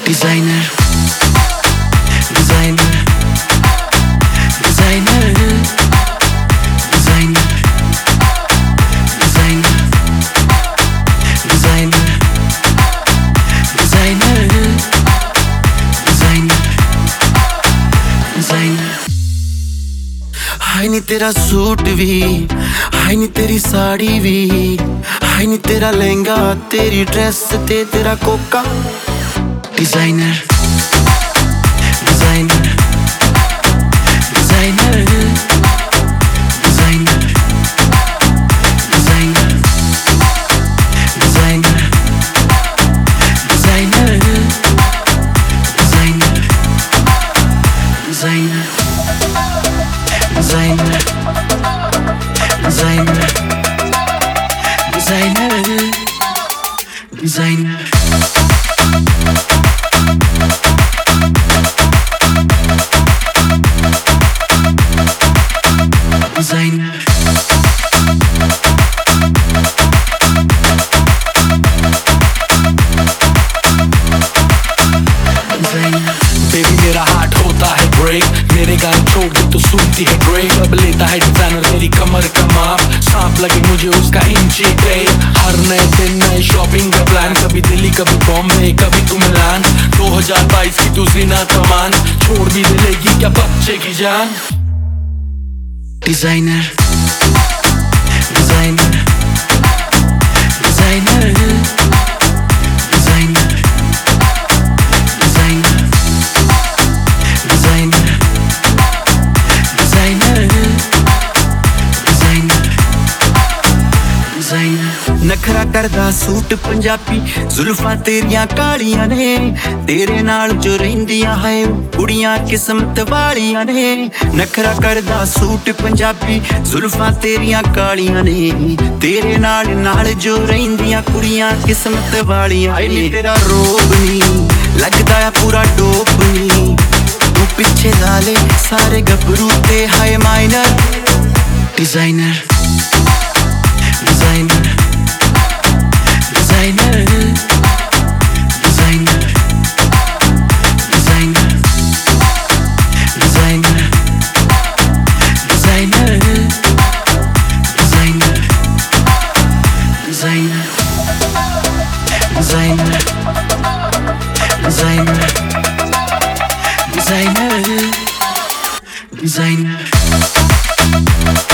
Designer, designer, designer, designer, designer, designer, designer, designer, designer। हाय नी तेरा suit भी, हाय नी तेरी साड़ी भी, हाय नी तेरा लहंगा, तेरी ड्रेस ते तेरा कोका। Designer, designer, designer, designer, designer, designer, designer, designer, designer, designer, designer, designer, designer। Designer, baby मेरा हार्ट होता है ब्रेक, मेरे गाने छोड़ दे तो सुनती है ड्रेक। अब लेता है डिजाइनर मेरी कमर का माप, सांप लगे मुझे उसका इंची टेप। हर नए दिन नए शॉपिंग का प्लान, कभी दिल्ली कभी बॉम्बे कभी तू मिलान। 2022 की तू जीना तमान, छोड़ भी दिलेगी क्या बच्चे की जान। designer, designer, designer, designer, designer, designer, designer, designer, designer। नखरा करदा सूट पंजाबी, जुल्फां तेरियां कालियां ने, तेरे नाल जो रहिंदियां है कुड़ियां किस्मत वालियां ने। नखरा करदा सूट पंजाबी, जुल्फां तेरियां कालियां ने, तेरे नाल नाल जो रहिंदियां कुड़ियां किस्मत वालियां ने। तेरा रोब नी लगदा है पूरा डोप नी, तू पिछे लाले सारे गबरू ते हाय minor. Designer, designer, designer, designer, designer, designer, designer, designer, designer, designer, designer, designer, designer।